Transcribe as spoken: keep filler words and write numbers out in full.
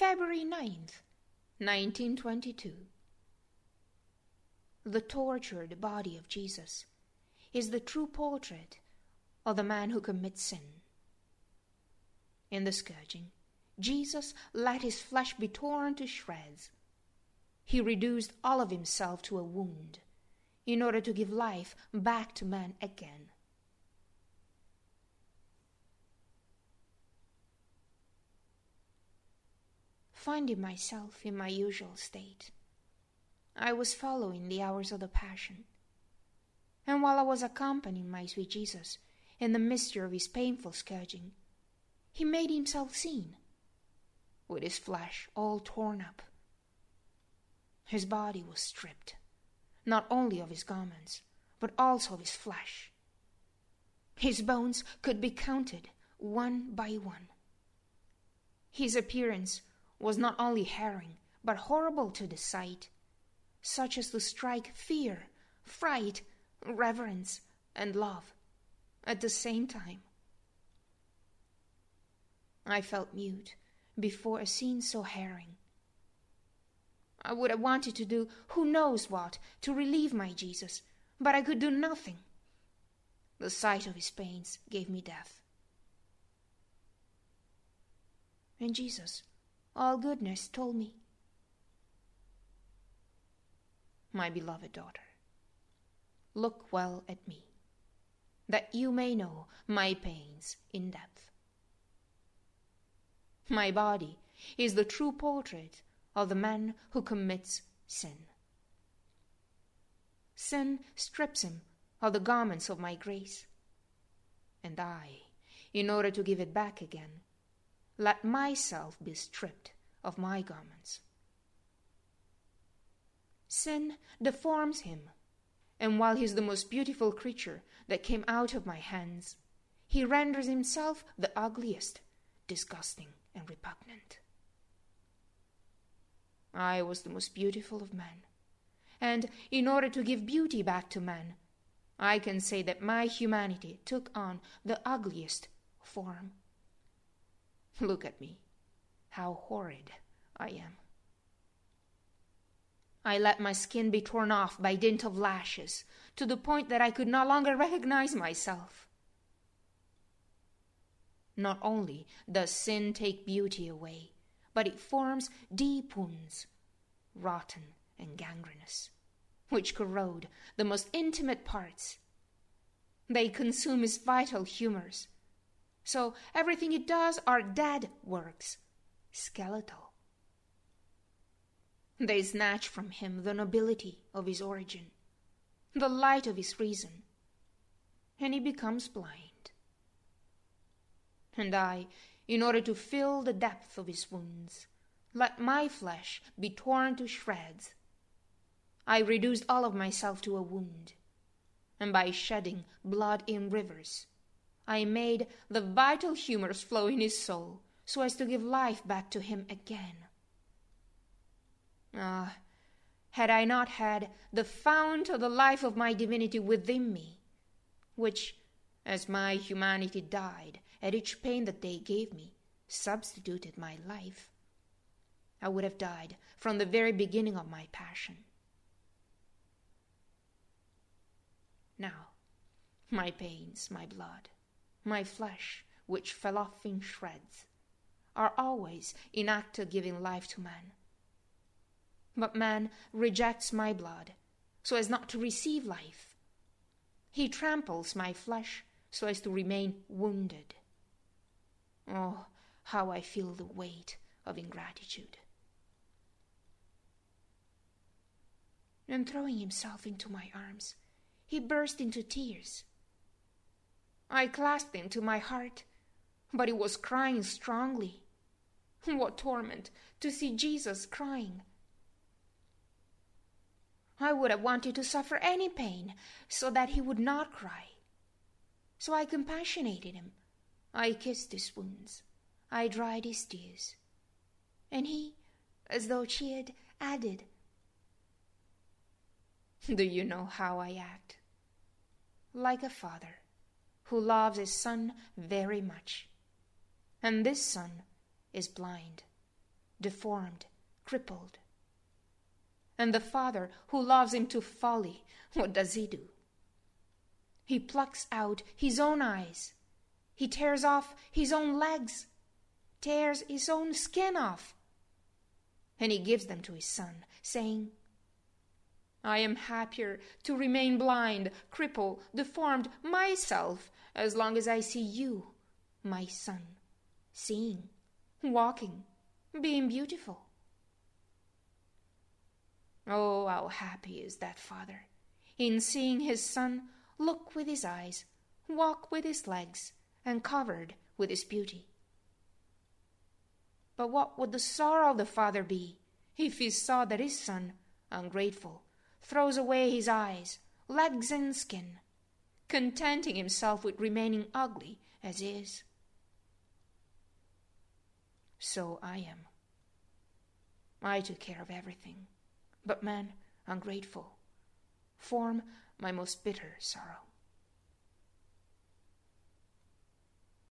February ninth, nineteen twenty-two. The tortured body of Jesus is the true portrait of the man who commits sin. In the scourging, Jesus let his flesh be torn to shreds. He reduced all of himself to a wound in order to give life back to man again. Finding myself in my usual state, I was following the hours of the Passion, and while I was accompanying my sweet Jesus in the mystery of his painful scourging, he made himself seen, with his flesh all torn up. His body was stripped, not only of his garments, but also of his flesh. His bones could be counted one by one. His appearance was not only harrowing, but horrible to the sight, such as to strike fear, fright, reverence, and love at the same time. I felt mute before a scene so harrowing. I would have wanted to do who knows what to relieve my Jesus, but I could do nothing. The sight of his pains gave me death. And Jesus, all goodness, told me, "My beloved daughter, look well at me, that you may know my pains in depth." My body is the true portrait of the man who commits sin. Sin strips him of the garments of my grace, and I, in order to give it back again, let myself be stripped of my garments. Sin deforms him, and while he is the most beautiful creature that came out of my hands, he renders himself the ugliest, disgusting, and repugnant. I was the most beautiful of men, and in order to give beauty back to man, I can say that my humanity took on the ugliest form. Look at me, how horrid I am. I let my skin be torn off by dint of lashes, to the point that I could no longer recognize myself. Not only does sin take beauty away, but it forms deep wounds, rotten and gangrenous, which corrode the most intimate parts. They consume his vital humors, so everything it does are dead works, skeletal. They snatch from him the nobility of his origin, the light of his reason, and he becomes blind. And I, in order to fill the depth of his wounds, let my flesh be torn to shreds. I reduced all of myself to a wound, and by shedding blood in rivers, I made the vital humors flow in his soul, so as to give life back to him again. Ah, had I not had the fount of the life of my divinity within me, which, as my humanity died at each pain that they gave me, substituted my life, I would have died from the very beginning of my passion. Now, my pains, my blood, my flesh, which fell off in shreds, are always in act of giving life to man. But man rejects my blood so as not to receive life. He tramples my flesh so as to remain wounded. Oh, how I feel the weight of ingratitude. And throwing himself into my arms, he burst into tears. I clasped him to my heart, but he was crying strongly. What torment to see Jesus crying! I would have wanted to suffer any pain so that he would not cry. So I compassionated him. I kissed his wounds. I dried his tears. And he, as though cheered, added, "Do you know how I act? Like a father who loves his son very much. And this son is blind, deformed, crippled. And the father who loves him to folly, what does he do? He plucks out his own eyes. He tears off his own legs, tears his own skin off, and he gives them to his son, saying, I am happier to remain blind, crippled, deformed myself, as long as I see you, my son, seeing, walking, being beautiful. Oh, how happy is that father, in seeing his son look with his eyes, walk with his legs, and covered with his beauty. But what would the sorrow of the father be if he saw that his son, ungrateful, throws away his eyes, legs, and skin, contenting himself with remaining ugly as he is? So I am. I took care of everything, but man, ungrateful, form my most bitter sorrow.